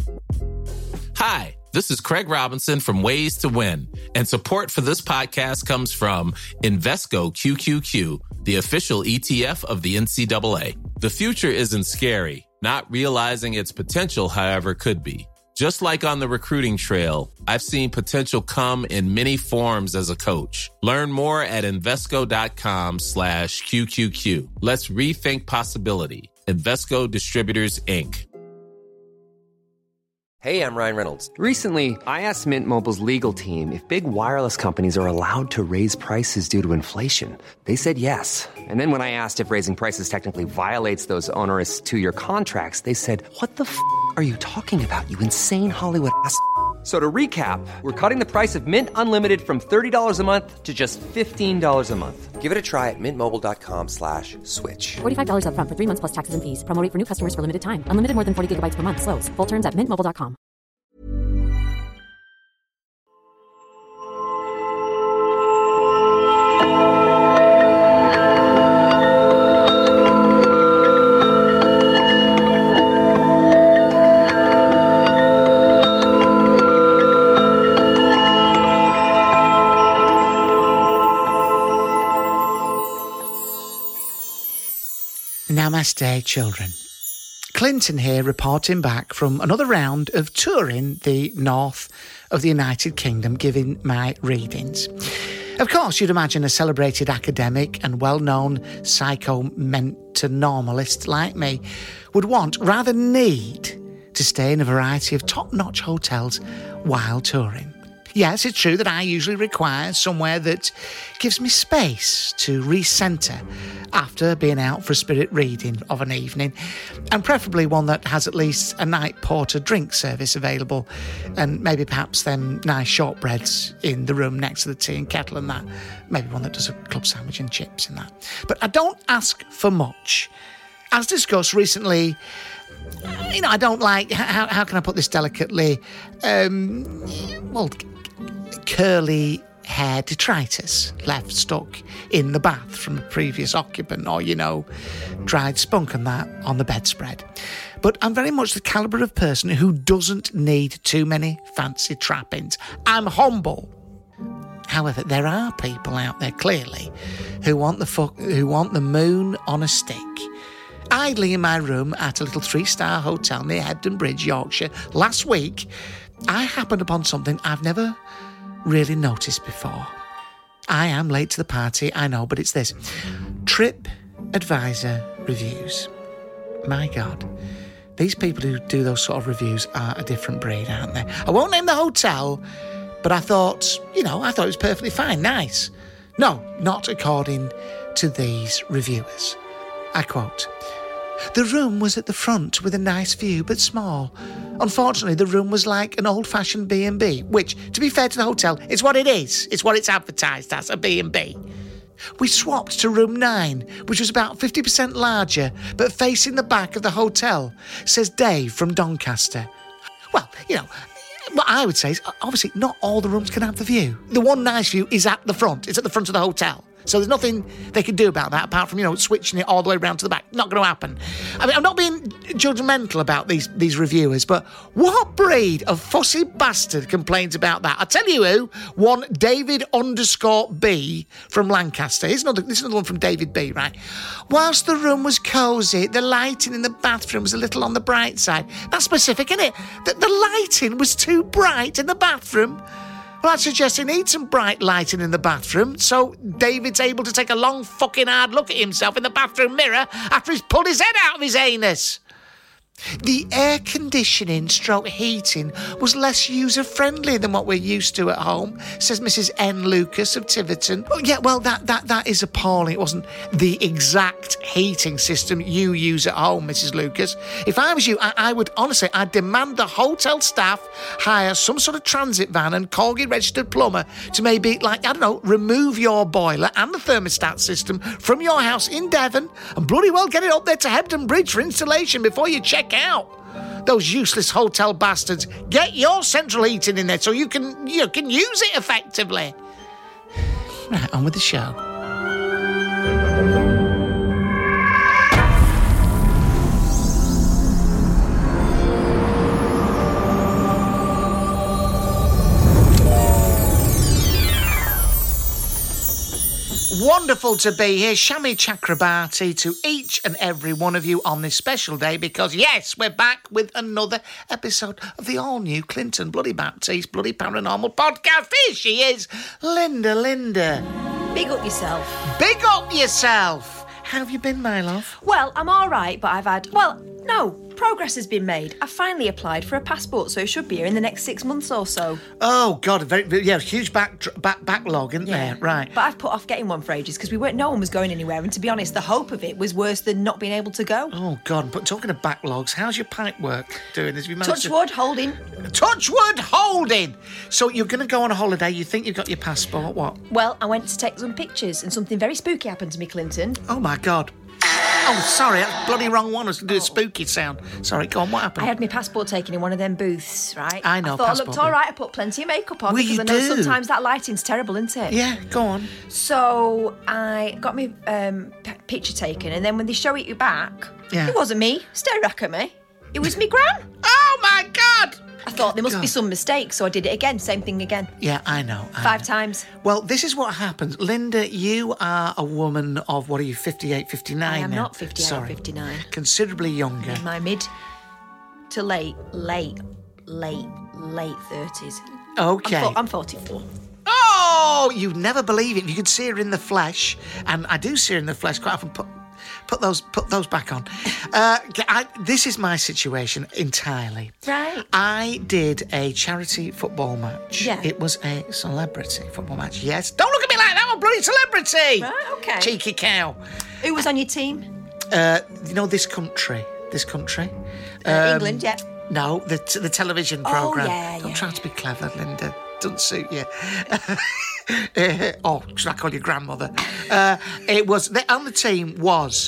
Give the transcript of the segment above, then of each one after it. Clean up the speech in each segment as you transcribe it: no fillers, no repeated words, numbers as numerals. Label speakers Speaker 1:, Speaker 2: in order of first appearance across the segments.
Speaker 1: Hi, this is Craig Robinson from Ways to Win, and support for this podcast comes from Invesco QQQ, the official ETF of the NCAA. The future isn't scary. Not realizing its potential, however, could be. Just like on the recruiting trail, I've seen potential come in many forms as a coach. Learn more at Invesco.com/QQQ. Let's rethink possibility. Invesco Distributors, Inc.
Speaker 2: Hey, I'm Ryan Reynolds. Recently, I asked Mint Mobile's legal team if big wireless companies are allowed to raise prices due to inflation. They said yes. And then when I asked if raising prices technically violates those onerous two-year contracts, they said, "What the f*** are you talking about, you insane Hollywood ass?" So to recap, we're cutting the price of Mint Unlimited from $30 a month to just $15 a month. Give it a try at mintmobile.com/switch.
Speaker 3: $45 up front for 3 months plus taxes and fees. Promo rate for new customers for limited time. Unlimited more than 40 gigabytes per month. Slows full terms at mintmobile.com.
Speaker 4: Namaste, children. Clinton here, reporting back from another round of touring the north of the United Kingdom, giving my readings. Of course, you'd imagine a celebrated academic and well-known psycho-mentor-normalist like me would want, rather need, to stay in a variety of top-notch hotels while touring. Yes, it's true that I usually require somewhere that gives me space to re-centre after being out for a spirit reading of an evening, and preferably one that has at least a night porter drink service available, and maybe perhaps them nice shortbreads in the room next to the tea and kettle and that. Maybe one that does a club sandwich and chips and that. But I don't ask for much. As discussed recently, I don't like, how can I put this delicately, curly hair detritus left stuck in the bath from a previous occupant, or, dried spunk and that on the bedspread. But I'm very much the calibre of person who doesn't need too many fancy trappings. I'm humble. However, there are people out there, clearly, who want the moon on a stick. Idly in my room at a little 3-star hotel near Hebden Bridge, Yorkshire, last week, I happened upon something I've never really noticed before. I am late to the party, I know, but it's this. TripAdvisor reviews. My God. These people who do those sort of reviews are a different breed, aren't they? I won't name the hotel, but I thought it was perfectly fine, nice. No, not according to these reviewers. I quote, "The room was at the front with a nice view, but small. Unfortunately, the room was like an old-fashioned B&B, which, to be fair to the hotel, is what it is. It's what it's advertised as, a B&B. We swapped to room 9, which was about 50% larger, but facing the back of the hotel," says Dave from Doncaster. Well, what I would say is, obviously, not all the rooms can have the view. The one nice view is at the front. It's at the front of the hotel. So there's nothing they can do about that apart from, switching it all the way around to the back. Not going to happen. I mean, I'm not being judgmental about these reviewers, but what breed of fussy bastard complains about that? I'll tell you who. One David_B from Lancaster. This is another one from David B, right? "Whilst the room was cosy, the lighting in the bathroom was a little on the bright side." That's specific, isn't it? The lighting was too bright in the bathroom. Well, I'd suggest he needs some bright lighting in the bathroom so David's able to take a long fucking hard look at himself in the bathroom mirror after he's pulled his head out of his anus. "The air conditioning / heating was less user-friendly than what we're used to at home," says Mrs. N. Lucas of Tiverton. Oh, yeah, well, that is appalling. It wasn't the exact heating system you use at home, Mrs. Lucas. If I was you, I would, honestly, I'd demand the hotel staff hire some sort of transit van and Corgi-registered plumber to maybe, remove your boiler and the thermostat system from your house in Devon and bloody well get it up there to Hebden Bridge for installation before you check out. Those useless hotel bastards. Get your central heating in there so you can use it effectively. Right, on with the show. Wonderful to be here. Shami Chakrabarti to each and every one of you on this special day because, yes, we're back with another episode of the all-new Clinton Bloody Baptiste Bloody Paranormal Podcast. Here she is, Linda.
Speaker 5: Big up yourself.
Speaker 4: Big up yourself. How have you been, my love?
Speaker 5: Well, I'm all right, but I've had... Well, no, progress has been made. I've finally applied for a passport, so it should be here in the next 6 months or so.
Speaker 4: Oh, God, huge backlog, isn't there? Right.
Speaker 5: But I've put off getting one for ages because no one was going anywhere, and to be honest, the hope of it was worse than not being able to go.
Speaker 4: Oh, God, but talking of backlogs, how's your pipe work doing?
Speaker 5: Touch wood, holding.
Speaker 4: Touch wood, holding! So you're going to go on a holiday, you think you've got your passport, what?
Speaker 5: Well, I went to take some pictures, and something very spooky happened to me, Clinton.
Speaker 4: Oh, my God. Oh, sorry, that's bloody wrong one. I was going to do a spooky sound. Sorry, go on, what happened?
Speaker 5: I had my passport taken in one of them booths, right?
Speaker 4: I know,
Speaker 5: I thought I looked all
Speaker 4: booth.
Speaker 5: right. I put plenty of makeup on
Speaker 4: Well,
Speaker 5: because
Speaker 4: you
Speaker 5: I know
Speaker 4: do.
Speaker 5: sometimes that lighting's terrible, isn't it?
Speaker 4: Yeah, go on.
Speaker 5: So I got my picture taken, and then when they show it you back,
Speaker 4: Yeah.
Speaker 5: it wasn't me staring back at me. It was me gran.
Speaker 4: Oh, my God!
Speaker 5: I thought there must be
Speaker 4: God.
Speaker 5: some mistake, so I did it again. Same thing again.
Speaker 4: Yeah, I know.
Speaker 5: 5 times.
Speaker 4: Well, this is what happens. Linda, you are a woman of, what are you, 58, 59
Speaker 5: I am
Speaker 4: now?
Speaker 5: not 58 or
Speaker 4: Sorry.
Speaker 5: 59.
Speaker 4: Considerably younger.
Speaker 5: In my mid to late 30s.
Speaker 4: Okay.
Speaker 5: I'm 44.
Speaker 4: Oh, you'd never believe it. You could see her in the flesh, and I do see her in the flesh quite often. Put those back on. This is my situation entirely.
Speaker 5: Right.
Speaker 4: I did a charity football match.
Speaker 5: Yeah.
Speaker 4: It was a celebrity football match. Yes. Don't look at me like that. I'm a bloody celebrity.
Speaker 5: Right, okay.
Speaker 4: Cheeky cow.
Speaker 5: Who was on your team?
Speaker 4: You know this country.
Speaker 5: England, yeah.
Speaker 4: No, the television programme.
Speaker 5: yeah,
Speaker 4: Don't
Speaker 5: yeah,
Speaker 4: try to be clever, Linda. Doesn't suit you. Should I call you grandmother? It was on the team was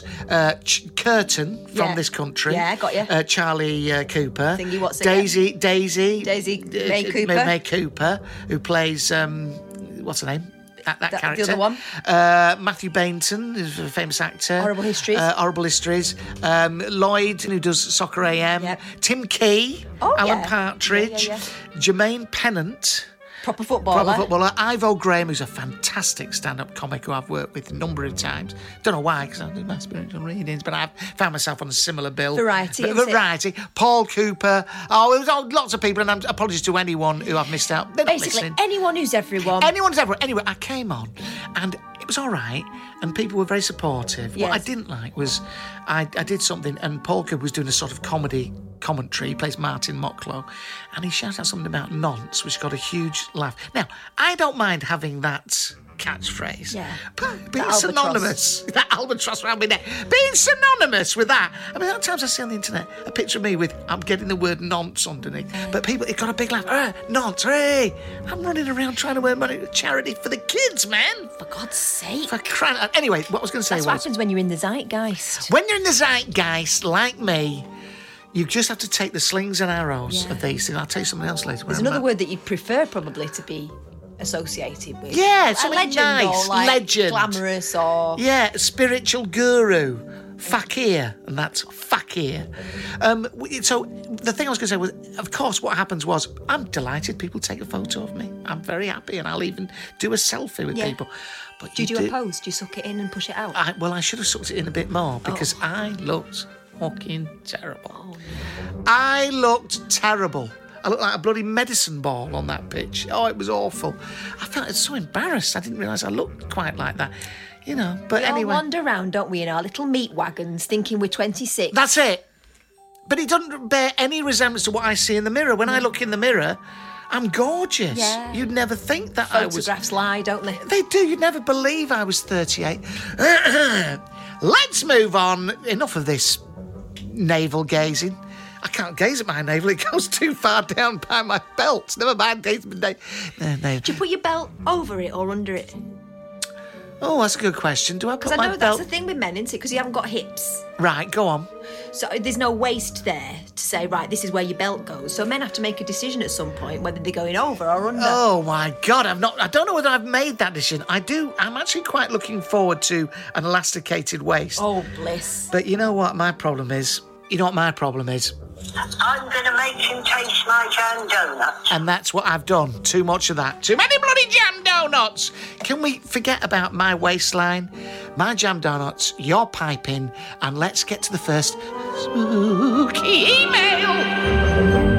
Speaker 4: Curtin from
Speaker 5: Yeah.
Speaker 4: this country.
Speaker 5: Yeah, got you.
Speaker 4: Charlie Cooper.
Speaker 5: Thingy, what's it
Speaker 4: Daisy
Speaker 5: May Cooper.
Speaker 4: May Cooper, who plays what's her name? That character.
Speaker 5: The other one.
Speaker 4: Matthew Bainton, who's a famous actor.
Speaker 5: Horrible Histories.
Speaker 4: Horrible Histories. Lloyd, who does Soccer AM.
Speaker 5: Yep.
Speaker 4: Tim Key.
Speaker 5: Oh,
Speaker 4: Alan
Speaker 5: yeah.
Speaker 4: Partridge.
Speaker 5: Yeah.
Speaker 4: Jermaine Pennant.
Speaker 5: Proper footballer.
Speaker 4: Ivo Graham, who's a fantastic stand-up comic who I've worked with a number of times. Don't know why, because I do my spiritual readings, but I've found myself on a similar bill.
Speaker 5: Variety, isn't it?
Speaker 4: Variety. Paul Cooper. Oh, it was lots of people, and apologies to anyone who I've missed out. They're not
Speaker 5: Basically,
Speaker 4: listening.
Speaker 5: anyone who's everyone.
Speaker 4: Anyone's ever. Anyway, I came on, and it was all right, and people were very supportive.
Speaker 5: Yes.
Speaker 4: What I didn't like was I did something, and Paul Cooper was doing a sort of commentary. He plays Martin Mocklow, and he shouted out something about nonce, which got a huge laugh. Now, I don't mind having that catchphrase.
Speaker 5: Yeah.
Speaker 4: But being
Speaker 5: That albatross.
Speaker 4: synonymous, that albatross around my neck, being synonymous with that. I mean, sometimes I see on the internet a picture of me with, I'm getting the word nonce underneath, but people, it got a big laugh. Nonce, hey! I'm running around trying to earn money to charity for the kids, man.
Speaker 5: For God's sake.
Speaker 4: For crying out. Anyway, what I was going to say
Speaker 5: That's what
Speaker 4: was,
Speaker 5: happens when you're in the zeitgeist.
Speaker 4: when you're in the zeitgeist, like me, you just have to take the slings and arrows
Speaker 5: Yeah.
Speaker 4: of these things. I'll tell you something else later.
Speaker 5: There's another word that you'd prefer probably to be associated with.
Speaker 4: Yeah,
Speaker 5: Like
Speaker 4: something
Speaker 5: legend
Speaker 4: nice.
Speaker 5: or like
Speaker 4: Legend.
Speaker 5: glamorous or...
Speaker 4: Yeah, spiritual guru, fakir, and that's fakir. So the thing I was going to say was, of course, what happens was, I'm delighted people take a photo of me. I'm very happy, and I'll even do a selfie with
Speaker 5: Yeah.
Speaker 4: people. But
Speaker 5: Do you do a pose? Do you suck it in and push it out?
Speaker 4: I should have sucked it in a bit more because I looked fucking terrible.
Speaker 5: Oh, no.
Speaker 4: I looked terrible. I looked like a bloody medicine ball on that pitch. Oh, it was awful. I felt so embarrassed. I didn't realise I looked quite like that. You know, but
Speaker 5: We
Speaker 4: anyway.
Speaker 5: all wander around, don't we, in our little meat wagons, thinking we're 26.
Speaker 4: That's it. But it doesn't bear any resemblance to what I see in the mirror. When I look in the mirror, I'm gorgeous.
Speaker 5: Yeah.
Speaker 4: You'd never think that I was...
Speaker 5: Photographs lie, don't they?
Speaker 4: They do. You'd never believe I was 38. Let's move on. Enough of this navel gazing. I can't gaze at my navel. It goes too far down by my belt. Never mind gazing at my navel.
Speaker 5: Do you put your belt over it or under it?
Speaker 4: Oh, that's a good question. Do I put
Speaker 5: Because I
Speaker 4: my
Speaker 5: know
Speaker 4: belt...
Speaker 5: that's the thing with men, isn't it? Because you haven't got hips.
Speaker 4: Right, go on.
Speaker 5: So there's no waist there to say, right, this is where your belt goes. So men have to make a decision at some point whether they're going over or under.
Speaker 4: Oh my God, I don't know whether I've made that decision. I'm actually quite looking forward to an elasticated waist.
Speaker 5: Oh, bliss.
Speaker 4: But you know what my problem is?
Speaker 6: I'm going to make temptation my jam donuts.
Speaker 4: And that's what I've done. Too much of that. Too many bloody jam donuts. Can we forget about my waistline, my jam donuts, your piping, and let's get to the first spooky email.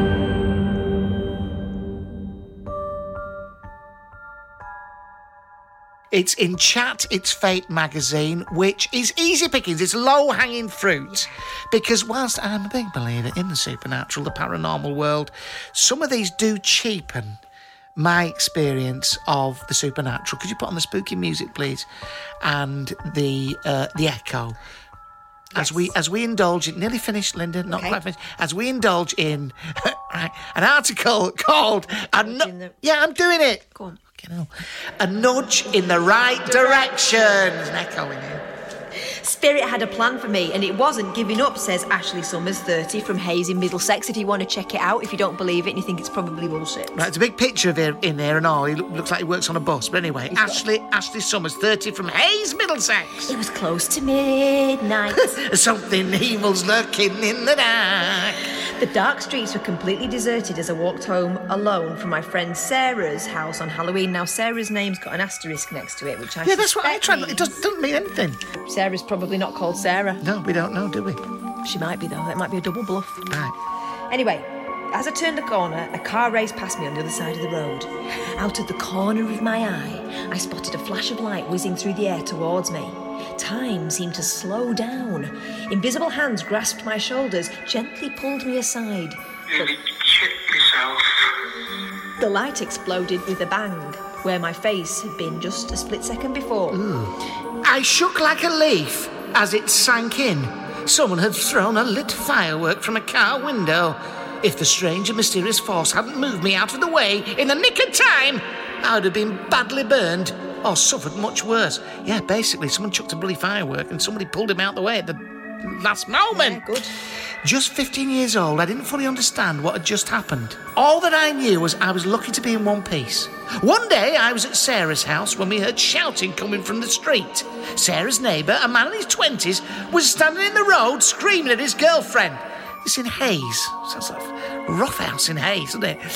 Speaker 4: It's in Chat It's Fate magazine, which is easy pickings. It's low-hanging fruit. Because whilst I'm a big believer in the supernatural, the paranormal world, some of these do cheapen my experience of the supernatural. Could you put on the spooky music, please? And the echo. Yes. As we indulge in... Nearly finished, Linda. Not quite finished. As we indulge in an article called... Yeah, I'm doing it.
Speaker 5: Go on.
Speaker 4: A nudge in the right direction. There's an echo in here.
Speaker 5: Spirit had a plan for me, and it wasn't giving up, says Ashley Summers, 30, from Hayes in Middlesex. If you want to check it out, if you don't believe it and you think it's probably bullshit.
Speaker 4: Right, it's a big picture of him in there and all. He looks like he works on a bus. But anyway, Ashley Summers, 30, from Hayes, Middlesex.
Speaker 5: It was close to midnight.
Speaker 4: Something evil's lurking in the dark.
Speaker 5: The dark streets were completely deserted as I walked home alone from my friend Sarah's house on Halloween. Now, Sarah's name's got an asterisk next to it, which I
Speaker 4: Yeah, that's what I tried. It doesn't mean anything.
Speaker 5: Sarah's probably not called Sarah.
Speaker 4: No, we don't know, do we?
Speaker 5: She might be, though. That might be a double bluff.
Speaker 4: Right.
Speaker 5: Anyway, as I turned the corner, a car raced past me on the other side of the road. Out of the corner of my eye, I spotted a flash of light whizzing through the air towards me. Time seemed to slow down. Invisible hands grasped my shoulders, gently pulled me aside.
Speaker 6: Nearly shit myself.
Speaker 5: The light exploded with a bang, where my face had been just a split second before.
Speaker 4: I shook like a leaf as it sank in. Someone had thrown a lit firework from a car window. If the strange and mysterious force hadn't moved me out of the way in the nick of time, I would have been badly burned or suffered much worse. Yeah, basically, someone chucked a bloody firework and somebody pulled him out the way at the last moment.
Speaker 5: Yeah, good.
Speaker 4: Just 15 years old, I didn't fully understand what had just happened. All that I knew was I was lucky to be in one piece. One day, I was at Sarah's house when we heard shouting coming from the street. Sarah's neighbour, a man in his 20s, was standing in the road screaming at his girlfriend. It's in Hayes. Sounds like a rough house in Hayes, doesn't it?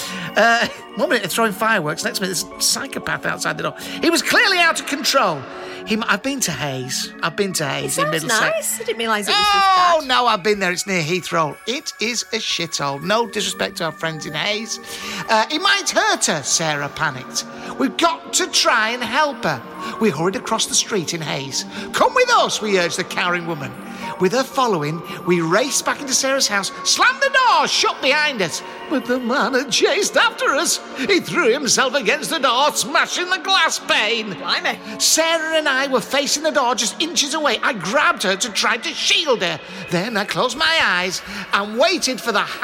Speaker 4: 1 minute they're throwing fireworks, next minute there's a psychopath outside the door. He was clearly out of control. I've been to Hayes. In Middlesex.
Speaker 5: Nice. I didn't realise it was this bad.
Speaker 4: Oh, no, I've been there. It's near Heathrow. It is a shithole. No disrespect to our friends in Hayes. It might hurt her, Sarah panicked. We've got to try and help her. We hurried across the street in Hayes. Come with us, we urged the cowering woman. With her following, we raced back into Sarah's house, slammed the door shut behind us. But the man had chased after us. He threw himself against the door, smashing the glass pane.
Speaker 5: Blimey.
Speaker 4: Sarah and I were facing the door just inches away. I grabbed her to try to shield her. Then I closed my eyes and waited for the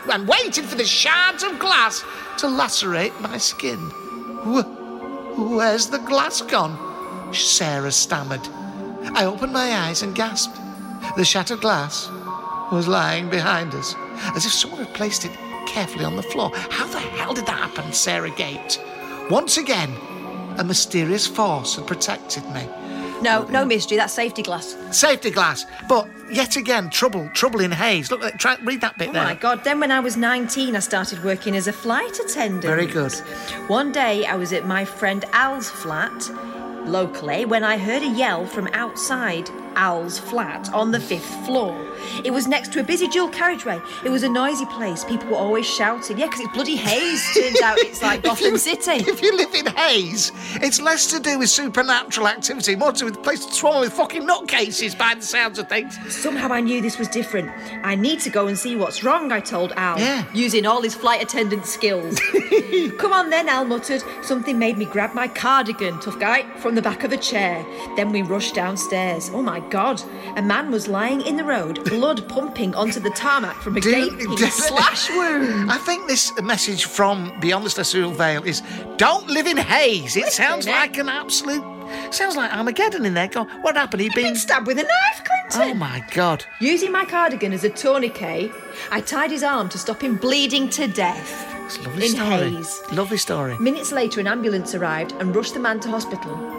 Speaker 4: shards of glass to lacerate my skin. Where's the glass gone? Sarah stammered. I opened my eyes and gasped. The shattered glass was lying behind us, as if someone had placed it carefully on the floor. How the hell did that happen? Sarah gaped. Once again, a mysterious force had protected me.
Speaker 5: No mystery, that's safety glass.
Speaker 4: Safety glass. But yet again, trouble in Hayes. Look, read that bit there.
Speaker 5: Oh my God. Then when I was 19, I started working as a flight attendant.
Speaker 4: Very good.
Speaker 5: One day, I was at my friend Al's flat, locally, when I heard a yell from outside Al's flat on the 5th floor. It was next to a busy dual carriageway. It was a noisy place. People were always shouting. Yeah, because it's bloody Hayes. Turns out it's like Gotham City.
Speaker 4: If you live in Hayes, it's less to do with supernatural activity, more to do with the place swarming with fucking nutcases by the sounds of things.
Speaker 5: Somehow I knew this was different. I need to go and see what's wrong, I told Al, using all his flight attendant skills. Come on then, Al muttered. Something made me grab my cardigan, tough guy, from the back of a chair. Then we rushed downstairs. Oh my God, a man was lying in the road, blood pumping onto the tarmac from a gaping slash wound.
Speaker 4: I think this message from Beyond the Celestial Veil is, don't live in Hayes. It sounds like an absolute... Sounds like Armageddon in there. Go, what happened? He'd been
Speaker 5: stabbed with a knife, Clinton.
Speaker 4: Oh my God.
Speaker 5: Using my cardigan as a tourniquet, I tied his arm to stop him bleeding to death.
Speaker 4: It's a lovely
Speaker 5: in
Speaker 4: story.
Speaker 5: Hayes.
Speaker 4: Lovely story.
Speaker 5: Minutes later, an ambulance arrived and rushed the man to hospital.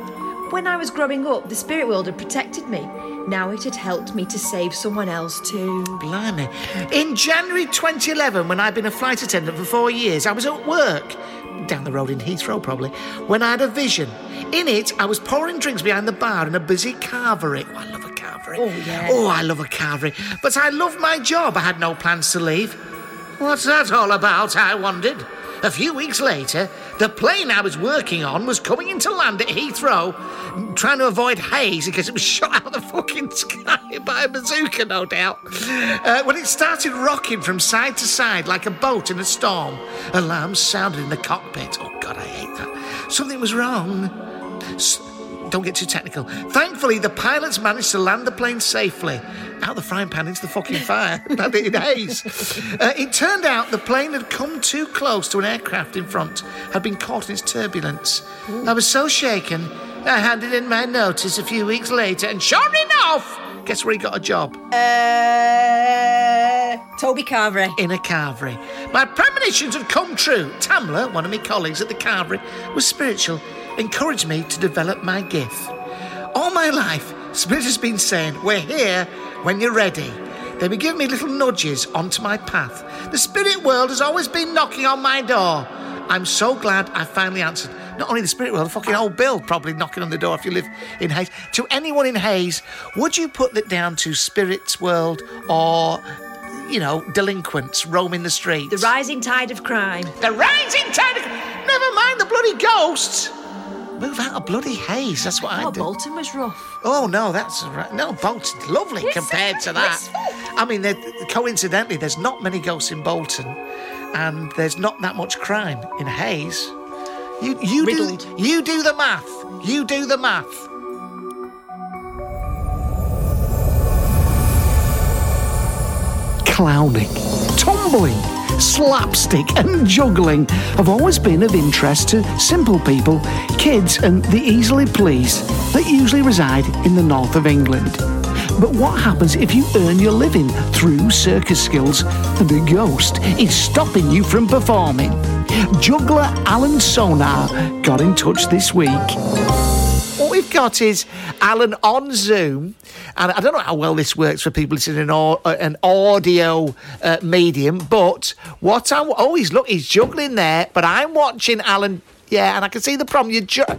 Speaker 5: When I was growing up, the spirit world had protected me. Now it had helped me to save someone else too.
Speaker 4: Blimey. In January 2011, when I'd been a flight attendant for 4 years, I was at work, down the road in Heathrow probably, when I had a vision. In it, I was pouring drinks behind the bar in a busy carvery. Oh, I love a carvery.
Speaker 5: Oh, yeah.
Speaker 4: Oh, I love a carvery. But I loved my job. I had no plans to leave. What's that all about, I wondered. A few weeks later, the plane I was working on was coming into land at Heathrow, trying to avoid haze because it was shot out of the fucking sky by a bazooka, no doubt. When it started rocking from side to side like a boat in a storm, alarms sounded in the cockpit. Oh, God, I hate that. Something was wrong. Don't get too technical. Thankfully, the pilots managed to land the plane safely. Out the frying pan into the fucking fire. Landed in haze. It turned out the plane had come too close to an aircraft in front, had been caught in its turbulence. Ooh. I was so shaken, I handed in my notice a few weeks later, and sure enough, guess where he got a job?
Speaker 5: Toby Carvery.
Speaker 4: In a carvery. My premonitions had come true. Tamla, one of my colleagues at the carvery, was spiritual, encouraged me to develop my gift. All my life, Spirit has been saying, we're here when you're ready. They've been giving me little nudges onto my path. The spirit world has always been knocking on my door. I'm so glad I finally answered. Not only the spirit world, fucking old Bill probably knocking on the door if you live in Hayes. To anyone in Hayes, would you put that down to spirit's world or, you know, delinquents roaming the streets?
Speaker 5: The rising tide of crime.
Speaker 4: The rising tide of... Never mind the bloody ghosts. Move out of bloody Hayes, that's what I do.
Speaker 5: Bolton was rough.
Speaker 4: Oh, no, that's right. No, Bolton's lovely compared to that. I mean, coincidentally, there's not many ghosts in Bolton, and there's not that much crime in Hayes. You do the math. You do the math. Clowning, tumbling, slapstick and juggling have always been of interest to simple people, kids and the easily pleased that usually reside in the north of England. But what happens if you earn your living through circus skills and a ghost is stopping you from performing? Juggler Alan Sonar got in touch this week. What we've got is Alan on Zoom, and I don't know how well this works for people listening in an audio medium, but he's juggling there, but I'm watching Alan. Yeah, and I can see the problem.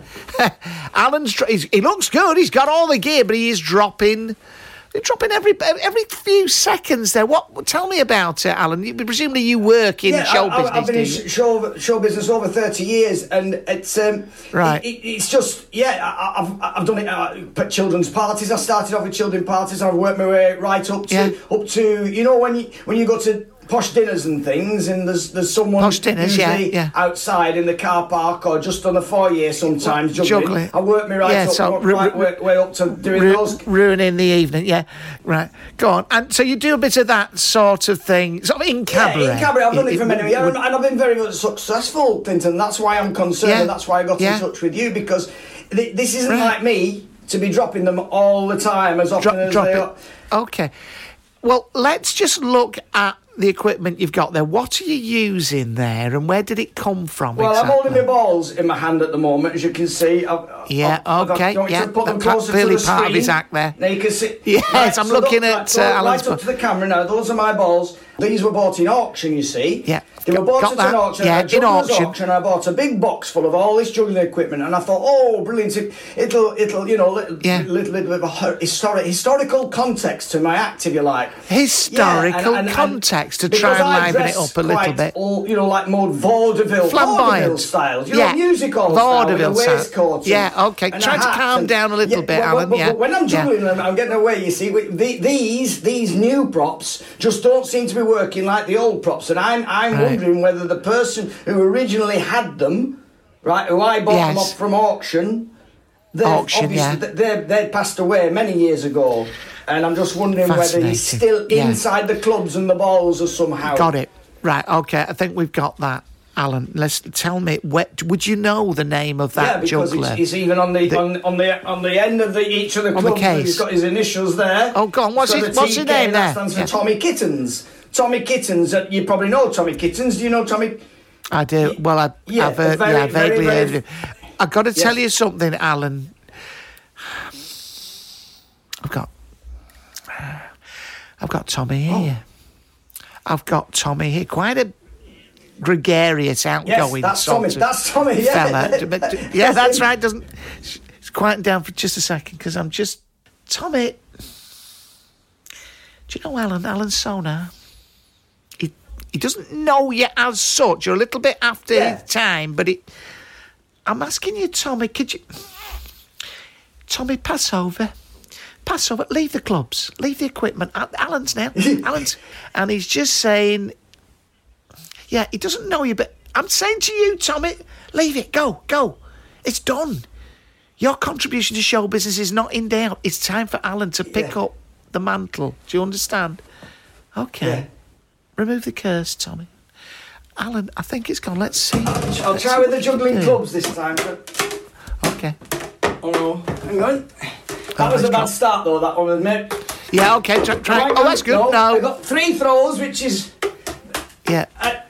Speaker 4: He looks good. He's got all the gear, but he is dropping. You're dropping every few seconds there. Tell me about it, Alan. Presumably you work in show business.
Speaker 7: I've been in show business over 30 years, and it's
Speaker 4: right.
Speaker 7: It's just I've done it at children's parties. I started off with children's parties. I've worked my way right up to you know when you go to posh dinners and things, and there's someone
Speaker 4: posh dinners,
Speaker 7: usually outside in the car park or just on the foyer sometimes juggling. I work me right up, way up to doing those.
Speaker 4: Ruining the evening, right. Go on. And so you do a bit of that sort of thing, sort of in cabaret.
Speaker 7: Yeah, in cabaret. I've done it for many years, and I've been very, very successful, Clinton. That's why I'm concerned, and that's why I got in touch with you, because this isn't like me to be dropping them all the time as often as they are.
Speaker 4: Okay. Well, let's just look at the equipment you've got there. What are you using there, and where did it come from?
Speaker 7: Well,
Speaker 4: exactly?
Speaker 7: I'm holding my balls in my hand at the moment, as you can see.
Speaker 4: To put them closer
Speaker 7: clearly
Speaker 4: to the part screen. Of his act there.
Speaker 7: Now you can see.
Speaker 4: Yes, right, I'm looking at Alan's.
Speaker 7: Right up to the camera now. Those are my balls. These were bought in auction, you see.
Speaker 4: Yeah.
Speaker 7: They were bought at an auction.
Speaker 4: In auction.
Speaker 7: I bought a big box full of all this juggling equipment, and I thought, oh, brilliant! It'll little bit of a historical context to my act, if you like.
Speaker 4: Historical context to try and liven it up a little bit.
Speaker 7: Like more vaudeville styles. Musical
Speaker 4: vaudeville
Speaker 7: style. Waistcoats.
Speaker 4: Okay. Try to calm down a little bit, Alan.
Speaker 7: But when I'm juggling them, I'm getting away. You see, these new props just don't seem to be working like the old props, and I'm wondering whether the person who originally had them, right, who I bought them off from auction, they passed away many years ago, and I'm just wondering whether he's still inside the clubs and the balls or somehow.
Speaker 4: Got it. Right, okay, I think we've got that. Alan, tell me, would you know the name of that juggler?
Speaker 7: Yeah, because it's even on the end of each of the clubs. He's got his initials there.
Speaker 4: Oh, go on. What's his name there?
Speaker 7: That stands for Tommy Kittens. Tommy Kittens. You probably know Tommy Kittens. Do you know Tommy?
Speaker 4: I do. Well, I've vaguely heard of him. I've got to tell you something, Alan. I've got Tommy here. I've got Tommy here. Quite a gregarious, outgoing
Speaker 7: That's Tommy, yeah.
Speaker 4: fella. Yeah, that's right. It's quieten down for just a second because I'm just... Tommy, do you know Alan Sonar? He doesn't know you as such. You're a little bit after his time, but I'm asking you, Tommy, could you... Tommy, pass over. Leave the clubs. Leave the equipment. Alan's now. And he's just saying... Yeah, he doesn't know you, but I'm saying to you, Tommy, leave it. Go. It's done. Your contribution to show business is not in doubt. It's time for Alan to pick up the mantle. Do you understand? Okay. Yeah. Remove the curse, Tommy. Alan, I think it's gone. Let's see.
Speaker 7: I'll try with the juggling clubs this time.
Speaker 4: Okay.
Speaker 7: Oh, no. Hang on. That was a bad start, though, that one, wasn't it?
Speaker 4: Yeah, okay. Try. Oh, that's good. No.
Speaker 7: I got 3 throws, which is...
Speaker 4: Yeah.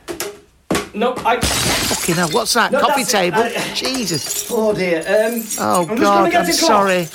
Speaker 4: Okay, now, what's that?
Speaker 7: No,
Speaker 4: coffee table? Jesus.
Speaker 7: Oh, dear.
Speaker 4: God, I'm sorry.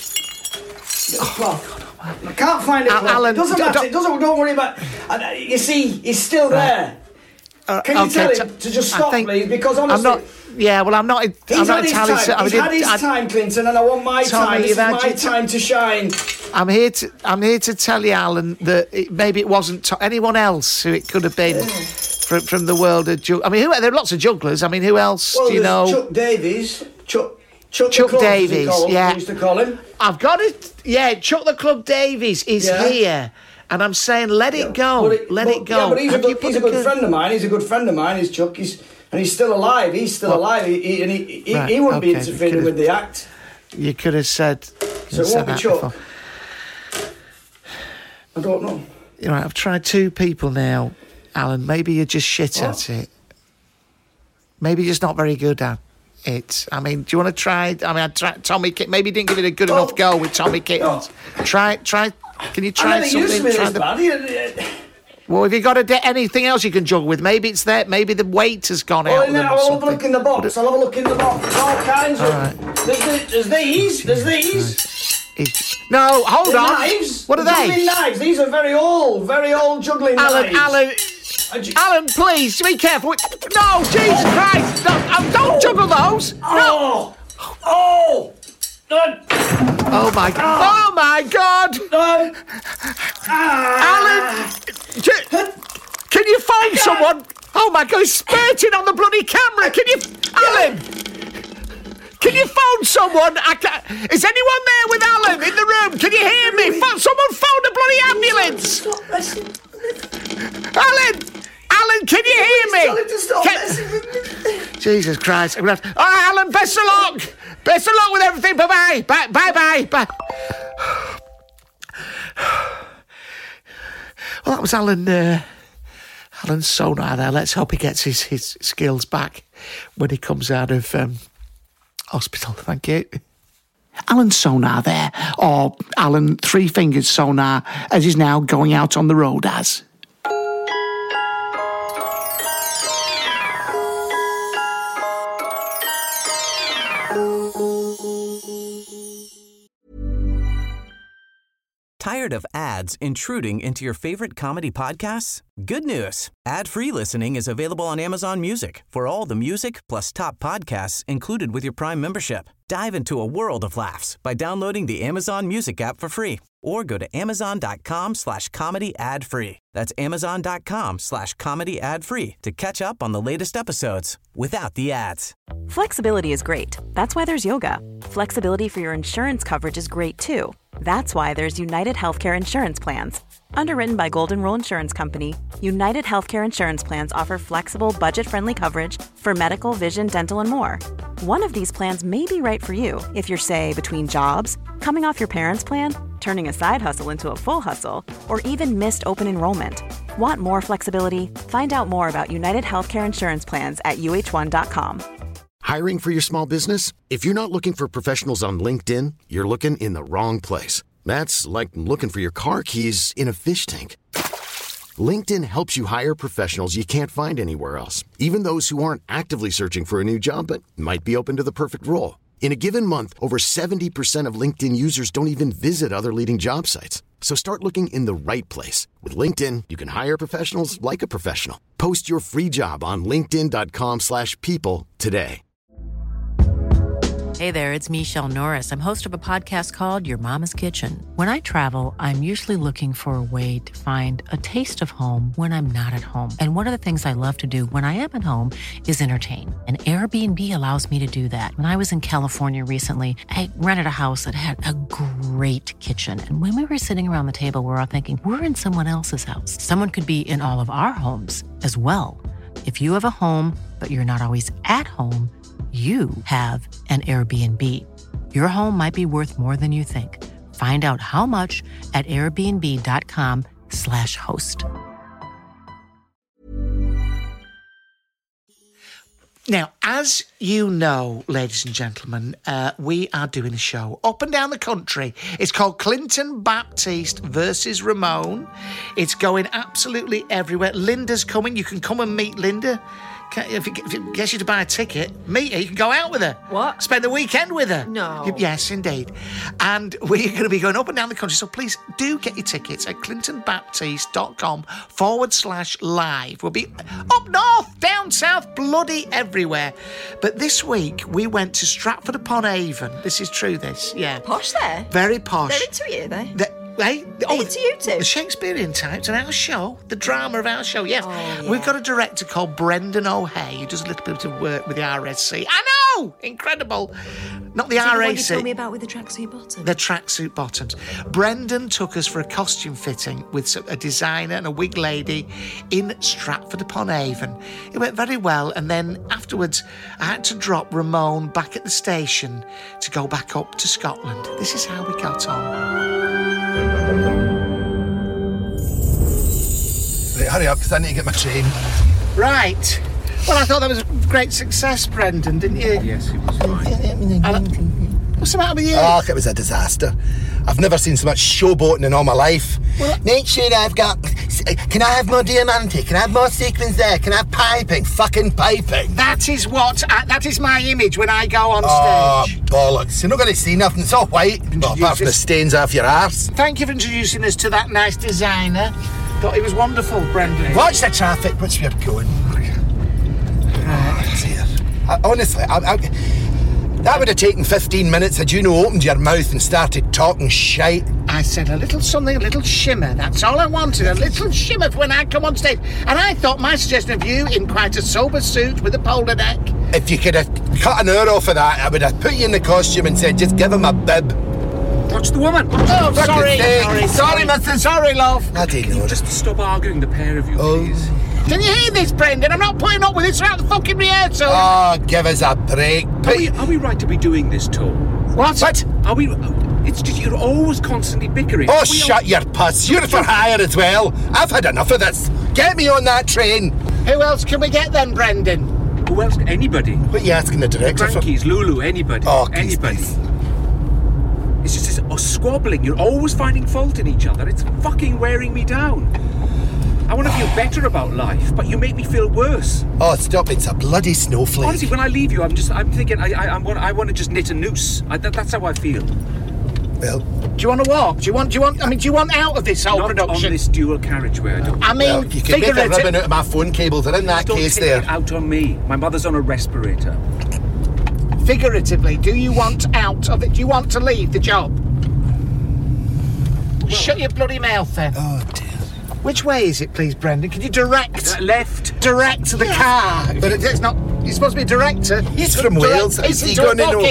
Speaker 7: I can't find it.
Speaker 4: Alan,
Speaker 7: don't worry about it. You see, he's still there. Can you tell him to just stop, please? Because honestly... I'm not entirely certain. He's had his time, Clinton, and I want my time. This is my time to shine.
Speaker 4: I'm here to tell you, Alan, that maybe it wasn't anyone else who it could have been from the world of juggling. I mean, there are lots of jugglers. I mean, who else do you know?
Speaker 7: Chuck Davies. Chuck
Speaker 4: Davies,
Speaker 7: we used to call him.
Speaker 4: I've got it. Yeah, Chuck the Club Davies is here. And I'm saying, let it go. Let it go.
Speaker 7: Yeah, but he's a good friend of mine. He's a good friend of mine, is Chuck. He's still alive. He's alive. He wouldn't be interfering with the act.
Speaker 4: You could have said...
Speaker 7: So it won't be Chuck. Before. I don't know.
Speaker 4: Right, I've tried 2 people now, Alan. Maybe you're just shit at it. Maybe you're just not very good at it. I mean, do you want to try... I mean, I tried Tommy... Maybe you didn't give it a good enough go with Tommy Kittens. Try... Can you try something? Well, have you got anything else you can juggle with? Maybe it's there. Maybe the weight has gone out.
Speaker 7: I'll have a look in the box. All kinds of... There's these.
Speaker 4: No, hold on.
Speaker 7: Knives.
Speaker 4: What are they?
Speaker 7: Juggling knives. These are very old juggling knives.
Speaker 4: Alan, please, be careful. No, Jesus Christ. No, don't juggle those. No.
Speaker 7: Oh.
Speaker 4: Oh my God! Oh my God! Alan, can you phone someone? Oh my God! He's spurting on the bloody camera. Alan? Can you phone someone? Is anyone there with Alan in the room? Can you hear me? Someone phone a bloody ambulance! Alan, can you hear me?
Speaker 7: Tell him to stop messing with me.
Speaker 4: Jesus Christ! All right, Alan. Best of luck. Best of luck with everything. Bye-bye. Bye. Well, that was Alan Sonar there. Let's hope he gets his skills back when he comes out of hospital. Thank you. Alan Sonar there, or Alan Three Fingers Sonar, as he's now going out on the road as.
Speaker 8: Tired of ads intruding into your favorite comedy podcasts? Good news. Ad-free listening is available on Amazon Music for all the music plus top podcasts included with your Prime membership. Dive into a world of laughs by downloading the Amazon Music app for free or go to amazon.com/comedy ad-free. That's amazon.com/comedy ad-free to catch up on the latest episodes without the ads.
Speaker 3: Flexibility is great. That's why there's yoga. Flexibility for your insurance coverage is great too. That's why there's United Healthcare Insurance Plans. Underwritten by Golden Rule Insurance Company, United Healthcare Insurance Plans offer flexible, budget-friendly coverage for medical, vision, dental, and more. One of these plans may be right for you if you're, say, between jobs, coming off your parents' plan, turning a side hustle into a full hustle, or even missed open enrollment. Want more flexibility? Find out more about United Healthcare Insurance Plans at uh1.com.
Speaker 9: Hiring for your small business? If you're not looking for professionals on LinkedIn, you're looking in the wrong place. That's like looking for your car keys in a fish tank. LinkedIn helps you hire professionals you can't find anywhere else, even those who aren't actively searching for a new job but might be open to the perfect role. In a given month, over 70% of LinkedIn users don't even visit other leading job sites. So start looking in the right place. With LinkedIn, you can hire professionals like a professional. Post your free job on linkedin.com/people today.
Speaker 10: Hey there, it's Michelle Norris. I'm host of a podcast called Your Mama's Kitchen. When I travel, I'm usually looking for a way to find a taste of home when I'm not at home. And one of the things I love to do when I am at home is entertain. And Airbnb allows me to do that. When I was in California recently, I rented a house that had a great kitchen. And when we were sitting around the table, we're all thinking, we're in someone else's house. Someone could be in all of our homes as well. If you have a home, but you're not always at home, you have an Airbnb. Your home might be worth more than you think. Find out how much at airbnb.com/host.
Speaker 4: Now, as you know, ladies and gentlemen, we are doing a show up and down the country. It's called Clinton Baptiste versus Ramone. It's going absolutely everywhere. Linda's coming. You can come and meet Linda. If it gets you to buy a ticket, meet her. You can go out with her.
Speaker 5: What?
Speaker 4: Spend the weekend with her.
Speaker 5: No.
Speaker 4: Yes, indeed. And we're going to be going up and down the country. So please do get your tickets at clintonbaptiste.com/live. We'll be up north, down south, bloody everywhere. But this week, we went to Stratford-upon-Avon. This is true, this. Yeah.
Speaker 5: Posh there.
Speaker 4: Very posh.
Speaker 5: They're into you, are they?
Speaker 4: Hey,
Speaker 5: into you too.
Speaker 4: The Shakespearean types and our show, the drama of our show, yes.
Speaker 5: Oh, yeah.
Speaker 4: We've got a director called Brendan O'Hay who does a little bit of work with the RSC. I know! Incredible! Not the RAC.
Speaker 5: The one you told me about with the tracksuit bottoms.
Speaker 4: The tracksuit bottoms. Brendan took us for a costume fitting with a designer and a wig lady in Stratford-upon-Avon. It went very well, and then afterwards I had to drop Ramone back at the station to go back up to Scotland. This is how we got on.
Speaker 11: Right, hurry up, because I need to get my train.
Speaker 4: Right. Well, I thought that was a great success, Brendan, didn't you?
Speaker 11: Yes, it was fine.
Speaker 4: What's the matter with you?
Speaker 11: Oh, it was a disaster. I've never seen so much showboating in all my life.
Speaker 4: Well,
Speaker 11: make sure I've got... Can I have more diamante? Can I have more sequins there? Can I have piping? Fucking piping.
Speaker 4: That is my image when I go on stage.
Speaker 11: Oh, bollocks. You're not going to see nothing. It's all white. Well, apart from the stains off your arse.
Speaker 4: Thank you for introducing us to that nice designer. Thought it was wonderful, Brendan.
Speaker 11: Watch the traffic. Which way you're going? Oh, dear. Honestly, that would have taken 15 minutes had you no opened your mouth and started talking shite.
Speaker 4: I said a little something, a little shimmer. That's all I wanted, a little shimmer for when I come on stage. And I thought my suggestion of you in quite a sober suit with a polo neck.
Speaker 11: If you could have cut an hour off of that, I would have put you in the costume and said, just give him a bib.
Speaker 12: Watch the woman.
Speaker 4: Oh, sorry,
Speaker 11: missus.
Speaker 4: Sorry, love.
Speaker 11: I don't know.
Speaker 12: Just stop arguing, the pair of you, please.
Speaker 4: Can you hear this, Brendan? I'm not putting up with this throughout the fucking rehearsal.
Speaker 11: Oh, give us a break.
Speaker 12: Are we right to be doing this, Tom?
Speaker 11: What?
Speaker 12: Are we... It's just you're always constantly bickering.
Speaker 11: Oh, shut your puss. You're for hire as well. I've had enough of this. Get me on that train.
Speaker 4: Who else can we get then, Brendan?
Speaker 12: Who else? Anybody.
Speaker 11: What are you asking the director for?
Speaker 12: Frankies, Lulu, anybody.
Speaker 11: Oh,
Speaker 12: anybody.
Speaker 11: Please.
Speaker 12: It's just this squabbling. You're always finding fault in each other. It's fucking wearing me down. I want to feel better about life, but you make me feel worse.
Speaker 11: Oh, stop. It's a bloody snowflake.
Speaker 12: Honestly, when I leave you, I'm thinking I want to just knit a noose. That's how I feel.
Speaker 11: Well,
Speaker 4: do you want to walk? Do you want out of this whole production?
Speaker 12: Not on this dual carriageway, I don't.
Speaker 4: I mean,
Speaker 11: well, you can make a ribbon out of my phone cables. They're in that case there.
Speaker 12: Don't take it out on me. My mother's on a respirator.
Speaker 4: Figuratively, do you want out of it? Do you want to leave the job? Well, shut your bloody mouth then.
Speaker 11: Oh, dear.
Speaker 4: Which way is it, please, Brendan? Can you direct?
Speaker 12: Left.
Speaker 4: Direct to the car. But it's not... You're supposed to be a director.
Speaker 11: He's from Wales. Is he going to know?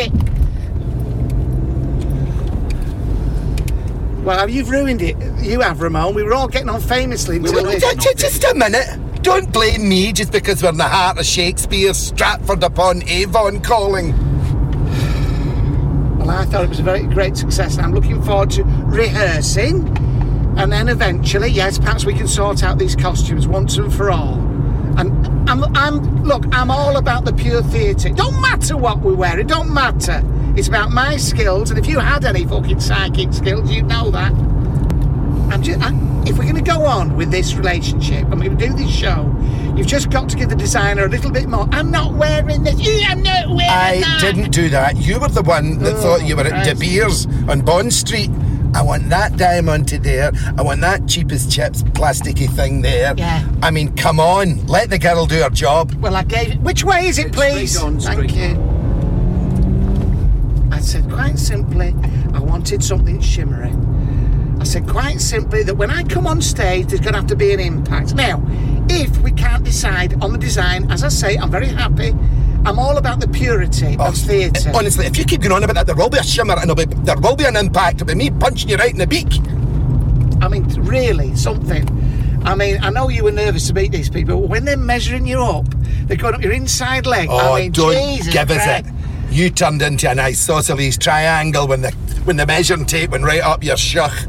Speaker 4: Well, you've ruined it. You have, Ramone. We were all getting on famously until this.
Speaker 11: Just a minute. Don't blame me just because we're in the heart of Shakespeare, Stratford-upon-Avon calling.
Speaker 4: Well, I thought it was a very great success, and I'm looking forward to rehearsing, and then eventually, yes, perhaps we can sort out these costumes once and for all. And I'm all about the pure theatre. It don't matter what we wear. It don't matter. It's about my skills, and if you had any fucking psychic skills, you'd know that. If we're going to go on with this relationship and we do this show, You've just got to give the designer a little bit more. I'm not wearing this. I'm not wearing that.
Speaker 11: I didn't do that. You were the one that thought you were at De Beers on Bond Street. I want that diamond there. I want that cheapest chips plasticky thing there.
Speaker 4: Yeah.
Speaker 11: I mean, come on. Let the girl do her job.
Speaker 4: Well, I gave it. Which way is it, please? Thank you. I said quite simply, I wanted something shimmery. I said quite simply that when I come on stage, there's going to have to be an impact. Now, if we can't decide on the design, as I say, I'm very happy. I'm all about the purity of theatre.
Speaker 11: Honestly, if you keep going on about that, there will be a shimmer and there will be an impact. It'll be me punching you right in the beak.
Speaker 4: I mean, really, something. I mean, I know you were nervous to meet these people, but when they're measuring you up, they're going up your inside leg.
Speaker 11: Oh,
Speaker 4: I mean,
Speaker 11: don't
Speaker 4: Jesus
Speaker 11: give
Speaker 4: Christ.
Speaker 11: us it. You turned into an isosceles triangle when the measuring tape went right up your shuck.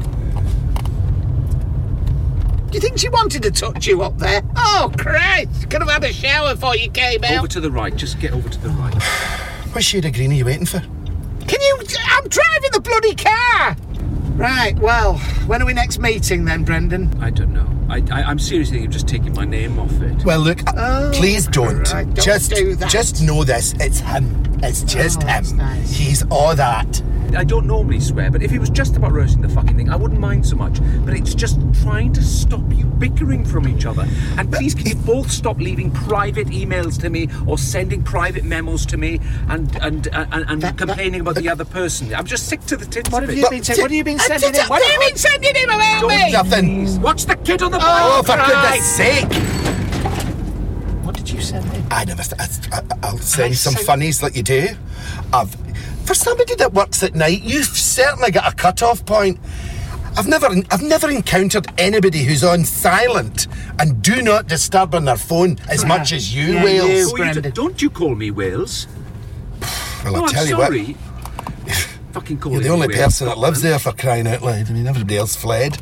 Speaker 4: Do you think she wanted to touch you up there? Oh, Christ! Could have had a shower before you came out.
Speaker 12: Over to the right. Just get over to the right.
Speaker 11: What shade of green are you waiting for?
Speaker 4: Can you... I'm driving the bloody car! Right, well, when are we next meeting then, Brendan?
Speaker 12: I don't know. I'm seriously thinking of just taking my name off it.
Speaker 11: Well, look, please don't.
Speaker 4: Right, don't
Speaker 11: just
Speaker 4: do that.
Speaker 11: Just know this. It's him. It's just him.
Speaker 4: Nice.
Speaker 11: He's all that.
Speaker 12: I don't normally swear, but if it was just about roasting the fucking thing, I wouldn't mind so much. But it's just trying to stop you bickering from each other. And please, can you both stop leaving private emails to me or sending private memos to me and complaining about the other person? I'm just sick to the tits
Speaker 4: What
Speaker 12: of
Speaker 4: have
Speaker 12: it.
Speaker 4: you been saying? What have you been sending him? What have you been sending him about me?
Speaker 11: Nothing.
Speaker 12: Watch the kid on the bike.
Speaker 11: Oh, for goodness sake.
Speaker 4: What did you send him?
Speaker 11: I'll send some funnies like you do. For somebody that works at night, you've certainly got a cut-off point. I've never encountered anybody who's on silent and do not disturb on their phone as much as you, Wales.
Speaker 12: Don't you call me Wales?
Speaker 11: Well,
Speaker 12: No,
Speaker 11: I'll tell
Speaker 12: I'm
Speaker 11: you
Speaker 12: sorry. Fucking call
Speaker 11: you're
Speaker 12: me
Speaker 11: the only
Speaker 12: Wales.
Speaker 11: person that lives there, for crying out loud. I mean, everybody else fled.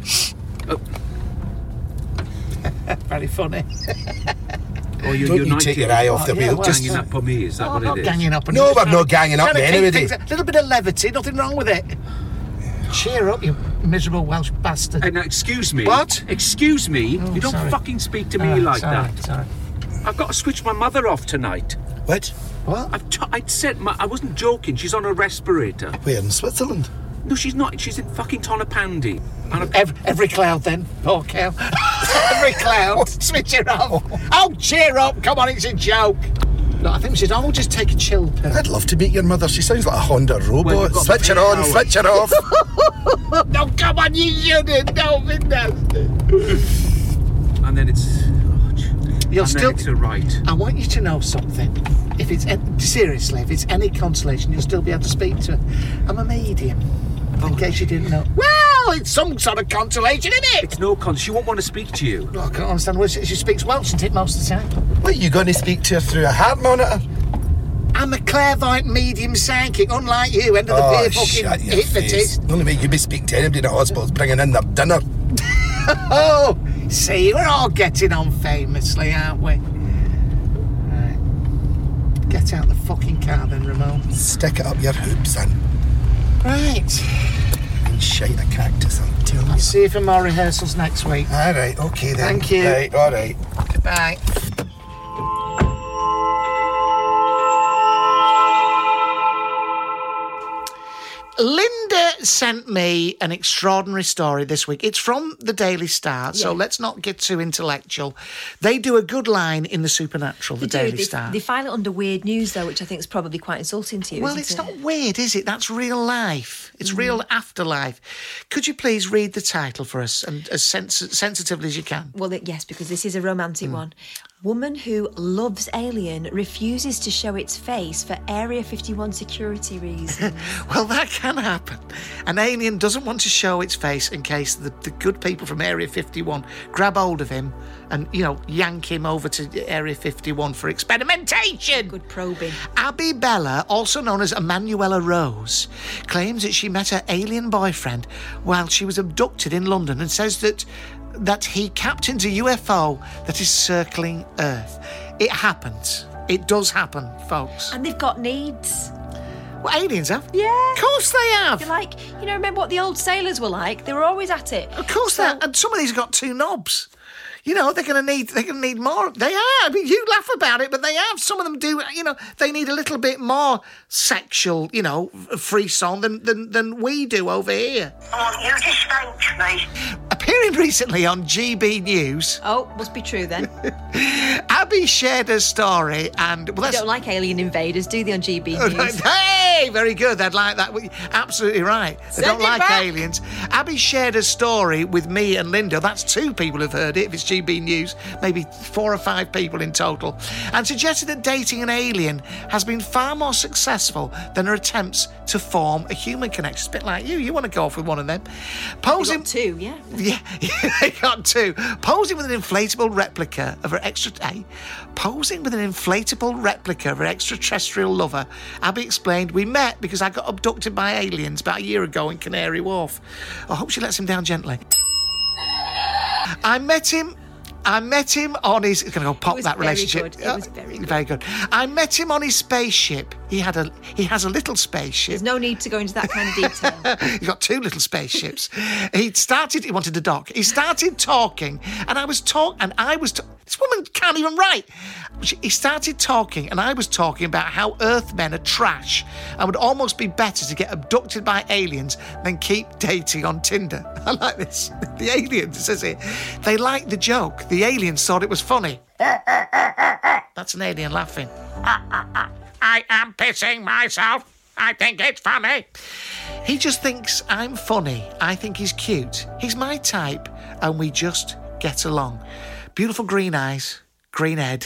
Speaker 4: Very funny.
Speaker 12: Oh, you're
Speaker 11: Don't you take your eye off the wheel.
Speaker 12: Well,
Speaker 11: Just
Speaker 12: ganging up on me, is that what
Speaker 4: I'm not
Speaker 12: it is?
Speaker 4: ganging up on
Speaker 11: No,
Speaker 4: you.
Speaker 11: we're not ganging up on anybody.
Speaker 4: A little bit of levity, nothing wrong with it. Cheer up, you miserable Welsh bastard.
Speaker 12: Hey, now, excuse me.
Speaker 4: What?
Speaker 12: Excuse me.
Speaker 4: Oh,
Speaker 12: you don't
Speaker 4: sorry.
Speaker 12: fucking speak to me like that.
Speaker 4: Sorry.
Speaker 12: I've got to switch my mother off tonight.
Speaker 11: What?
Speaker 4: What?
Speaker 12: I'd said, I wasn't joking. She's on a respirator.
Speaker 11: Where, in Switzerland?
Speaker 12: No, she's not. She's in fucking Tonopandi. And
Speaker 4: Every cloud then, poor cow. Every cloud. Switch it off. Oh, cheer up. Come on, it's a joke. No, I think we should all just take a chill pill.
Speaker 11: I'd love to meet your mother. She sounds like a Honda robot.
Speaker 12: Well, you've got
Speaker 11: Switch her on, switch her off.
Speaker 4: No, come on, you shouldn't. Don't be nasty.
Speaker 12: And then it's...
Speaker 4: You'll
Speaker 12: and
Speaker 4: still...
Speaker 12: then it's a right.
Speaker 4: I want you to know something. If it's... Seriously, if it's any consolation, you'll still be able to speak to her. I'm a medium. In case you didn't know. Well, it's some sort of consolation, isn't it?
Speaker 12: It's no She won't want to speak to you.
Speaker 4: I can't understand why she speaks Welsh, isn't it, most of the time?
Speaker 11: What, you going to speak to her through a heart monitor?
Speaker 4: I'm a clairvoyant medium psychic, unlike you, end of the beer fucking
Speaker 11: shut your
Speaker 4: hypnotist.
Speaker 11: face. Only way you'd be speaking to anybody in the hospital's bringing in their dinner.
Speaker 4: Oh, see, we're all getting on famously, aren't we? Right. Get out the fucking car then, Ramon.
Speaker 11: Stick it up your hoop, son.
Speaker 4: Right.
Speaker 11: And shite a cactus, I'm telling you.
Speaker 4: I'll see you for more rehearsals next week.
Speaker 11: All right, okay then.
Speaker 4: Thank you.
Speaker 11: Right, all right.
Speaker 4: Goodbye. Linda sent me an extraordinary story this week. It's from the Daily Star, so let's not get too intellectual. They do a good line in the Supernatural, the Daily Star.
Speaker 5: They file it under weird news, though, which I think is probably quite insulting to you.
Speaker 4: Well, it's not weird, is it? That's real life. It's real afterlife. Could you please read the title for us, and as sensitively as you can?
Speaker 5: Well, yes, because this is a romantic one. Woman who loves alien refuses to show its face for Area 51 security reasons.
Speaker 4: Well, that can happen. An alien doesn't want to show its face in case the good people from Area 51 grab hold of him and, yank him over to Area 51 for experimentation.
Speaker 5: Good probing.
Speaker 4: Abby Bella, also known as Emanuela Rose, claims that she met her alien boyfriend while she was abducted in London and says that he captains a UFO that is circling Earth. It happens. It does happen, folks.
Speaker 5: And they've got needs.
Speaker 4: Well, aliens have?
Speaker 5: Yeah.
Speaker 4: Of course they have.
Speaker 5: They're like, remember what the old sailors were like? They were always at it.
Speaker 4: Of course they have. And some of these have got two knobs. You know, they're going to need more. They are. I mean, you laugh about it, but they have. Some of them do. You know, they need a little bit more sexual, you know, frisson than we do over here.
Speaker 6: Oh, you just spanked me.
Speaker 4: Appearing recently on GB News.
Speaker 5: Oh, must be true then.
Speaker 4: Abby shared her story, and
Speaker 5: They don't like alien invaders, do they, on GB News?
Speaker 4: Hey, very good. They'd like that. Absolutely right. They don't like aliens. Abby shared a story with me and Linda. That's 2 people who've heard it, if it's GB News. Maybe 4 or 5 people in total. And suggested that dating an alien has been far more successful than her attempts to form a human connection. It's a bit like you. You want to go off with one of them.
Speaker 5: Posing... They got 2, yeah.
Speaker 4: Yeah, they got 2. Posing with an inflatable replica of her extraterrestrial lover, Abby explained, we met because I got abducted by aliens about a year ago in Canary Wharf. I hope she lets him down gently. I met him on his... It's going to go pop that relationship.
Speaker 5: Good. It was very good.
Speaker 4: Very good. I met him on his spaceship. He has a little spaceship.
Speaker 5: There's no need to go into that kind of detail.
Speaker 4: He's got 2 little spaceships. He wanted a dock. He started talking, and I was talking. This woman can't even write. He started talking, and I was talking about how Earthmen are trash and would almost be better to get abducted by aliens than keep dating on Tinder. I like this. The aliens, it says here, they liked the joke. The aliens thought it was funny. That's an alien laughing. I am pissing myself. I think it's funny. He just thinks I'm funny. I think he's cute. He's my type, and we just get along. Beautiful green eyes, green head,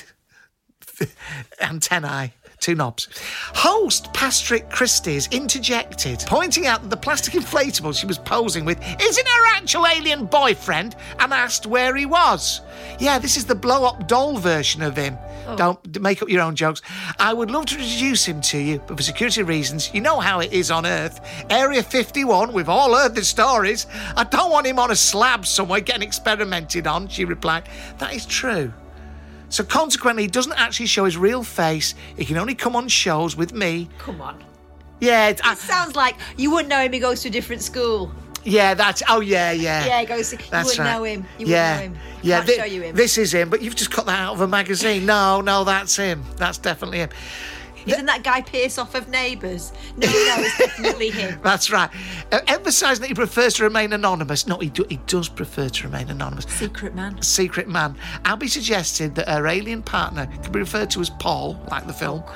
Speaker 4: antennae, 2 knobs. Host Patrick Christie's interjected, pointing out that the plastic inflatable she was posing with isn't her actual alien boyfriend, and asked where he was. Yeah, this is the blow-up doll version of him. Oh. Don't make up your own jokes. I would love to introduce him to you, but for security reasons, you know how it is on Earth. Area 51, we've all heard the stories. I don't want him on a slab somewhere getting experimented on, she replied. That is true. So consequently, he doesn't actually show his real face. He can only come on shows with me.
Speaker 5: Come on.
Speaker 4: Yeah.
Speaker 5: It sounds like you wouldn't know him, he goes to a different school.
Speaker 4: Yeah, yeah.
Speaker 5: Yeah, he goes to... You wouldn't know him. You wouldn't know him.
Speaker 4: Yeah,
Speaker 5: I'll show you him.
Speaker 4: This is him, but you've just got that out of a magazine. No, that's him. That's definitely him.
Speaker 5: Isn't that Guy Pearce off of Neighbours? No, it's definitely him.
Speaker 4: That's right. Emphasising that he prefers to remain anonymous. No, he does prefer to remain anonymous.
Speaker 5: Secret man.
Speaker 4: Abby suggested that her alien partner could be referred to as Paul, like the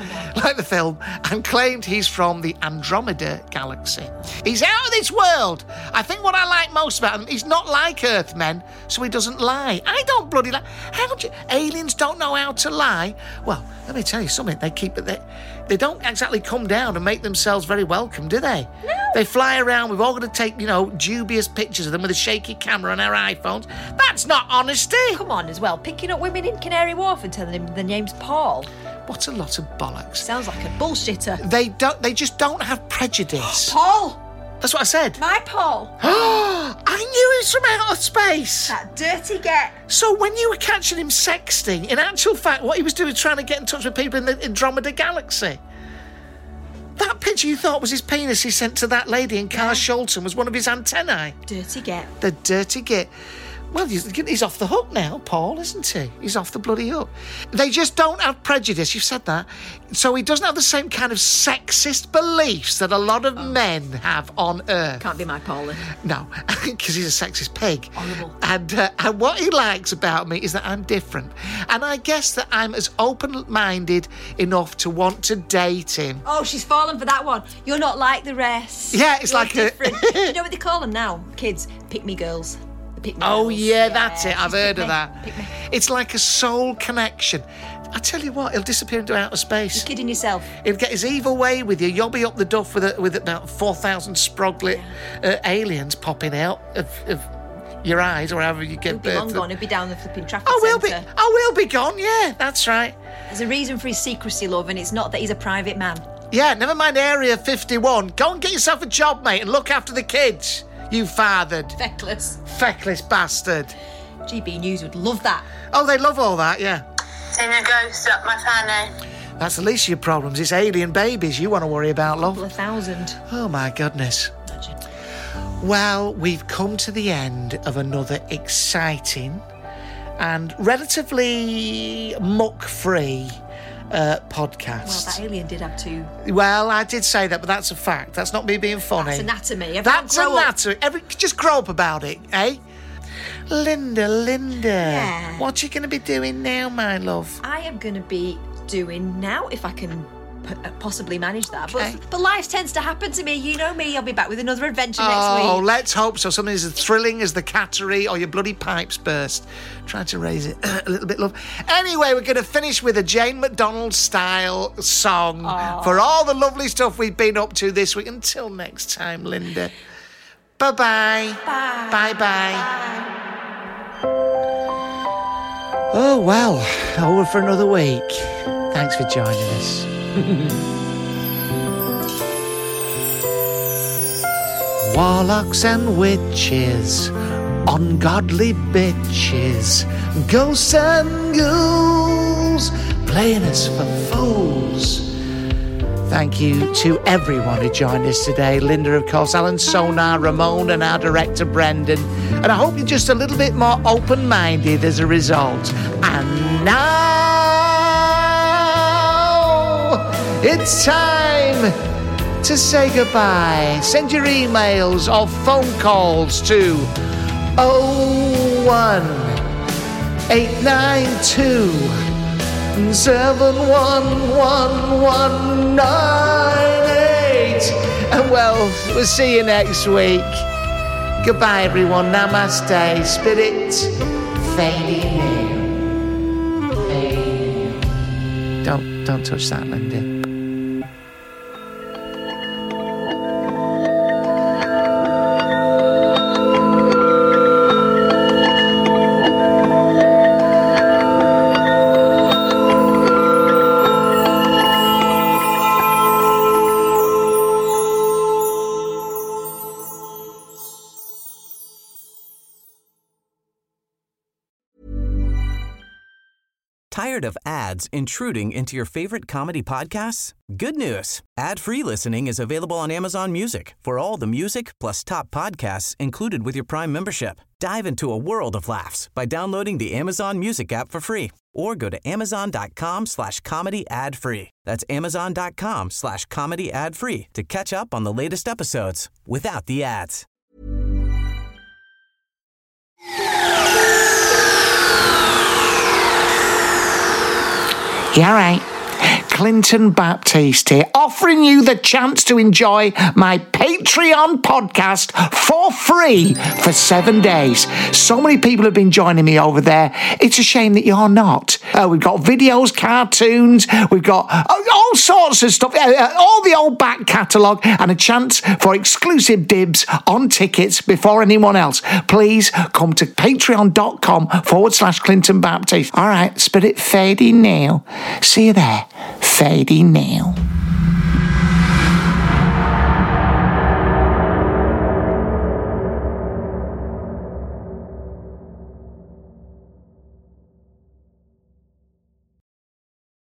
Speaker 4: film, and claimed he's from the Andromeda Galaxy. He's out of this world. I think what I like most about him, he's not like Earthmen, so he doesn't lie. I don't bloody lie. Aliens don't know how to lie? Well, let me tell you something. They don't exactly come down and make themselves very welcome, do they? No. They fly around. We've all got to take, dubious pictures of them with a shaky camera on our iPhones. That's not honesty.
Speaker 5: Come on, as well. Picking up women in Canary Wharf and telling them the name's Paul.
Speaker 4: What a lot of bollocks.
Speaker 5: Sounds like a bullshitter.
Speaker 4: They just don't have prejudice.
Speaker 5: Paul!
Speaker 4: That's what I said.
Speaker 5: My Paul.
Speaker 4: I knew he was from outer space.
Speaker 5: That dirty get.
Speaker 4: So when you were catching him sexting, in actual fact, what he was doing was trying to get in touch with people in the Andromeda Galaxy. That picture you thought was his penis he sent to that lady in Carshalton was one of his antennae.
Speaker 5: Dirty get.
Speaker 4: The dirty get. Well, he's off the hook now, Paul, isn't he? He's off the bloody hook. They just don't have prejudice, you've said that. So he doesn't have the same kind of sexist beliefs that a lot of men have on Earth.
Speaker 5: Can't be my Paul then.
Speaker 4: No, because he's a sexist pig.
Speaker 5: Horrible.
Speaker 4: And what he likes about me is that I'm different. And I guess that I'm as open-minded enough to want to date him.
Speaker 5: Oh, she's fallen for that one. You're not like the rest.
Speaker 4: Yeah, it's
Speaker 5: You're
Speaker 4: like
Speaker 5: different. Do you know what they call them now? Kids, pick-me girls.
Speaker 4: Oh, yeah, that's it. I've heard of that. It's like a soul connection. I tell you what, he'll disappear into outer space.
Speaker 5: You're kidding yourself.
Speaker 4: He'll get his evil way with you. You'll be up the duff with about 4,000 sproglet aliens popping out of your eyes or however you get birth.
Speaker 5: He'll be long gone. He'll be down the flipping traffic
Speaker 4: centre. We'll be gone, yeah, that's right.
Speaker 5: There's a reason for his secrecy, love, and it's not that he's a private man.
Speaker 4: Yeah, never mind Area 51. Go and get yourself a job, mate, and look after the kids. You fathered. Feckless bastard.
Speaker 5: GB News would love that.
Speaker 4: Oh, they love all that, yeah.
Speaker 6: Seen a ghost up my fanny.
Speaker 4: That's the least of your problems. It's alien babies you want to worry about, love.
Speaker 5: A couple of thousand.
Speaker 4: Oh, my goodness.
Speaker 5: Imagine.
Speaker 4: Well, we've come to the end of another exciting and relatively muck-free podcast.
Speaker 5: Well, that alien did have two.
Speaker 4: Well, I did say that, but that's a fact. That's not me being funny.
Speaker 5: That's anatomy.
Speaker 4: That's anatomy. Just grow up about it, eh? Linda.
Speaker 5: Yeah.
Speaker 4: What are you going to be doing now, my love?
Speaker 5: I am going to be doing now, if I can possibly manage that.
Speaker 4: Okay.
Speaker 5: But life tends to happen to me. You know me. I'll be back with another adventure next week.
Speaker 4: Oh, let's hope so. Something as thrilling as the cattery or your bloody pipes burst. Try to raise it a little bit, love. Anyway, we're going to finish with a Jane McDonald-style song for all the lovely stuff we've been up to this week. Until next time, Linda. Bye-bye.
Speaker 5: Bye.
Speaker 4: Bye-bye. Oh, well, over for another week. Thanks for joining us. Warlocks and witches, ungodly bitches, ghosts and ghouls, playing us for fools. Thank you to everyone who joined us today. Linda, of course, Alan Sonar, Ramon, and our director, Brendan. And I hope you're just a little bit more open-minded as a result. And now it's time to say goodbye. Send your emails or phone calls to 01892 71198. And well, we'll see you next week. Goodbye, everyone. Namaste. Spirit fading in. Fading in. Don't touch that, Linda.
Speaker 8: Tired of ads intruding into your favorite comedy podcasts? Good news. Ad-free listening is available on Amazon Music for all the music plus top podcasts included with your Prime membership. Dive into a world of laughs by downloading the Amazon Music app for free or go to amazon.com/comedy ad-free. That's amazon.com/comedy ad-free to catch up on the latest episodes without the ads.
Speaker 4: Yeah, right. Clinton Baptiste here, offering you the chance to enjoy my Patreon podcast for free for 7 days. So many people have been joining me over there. It's a shame that you're not. We've got videos, cartoons, we've got all sorts of stuff, all the old back catalogue, and a chance for exclusive dibs on tickets before anyone else. Please come to patreon.com/Clinton Baptiste. All right, spirit fading now. See you there. Fading now.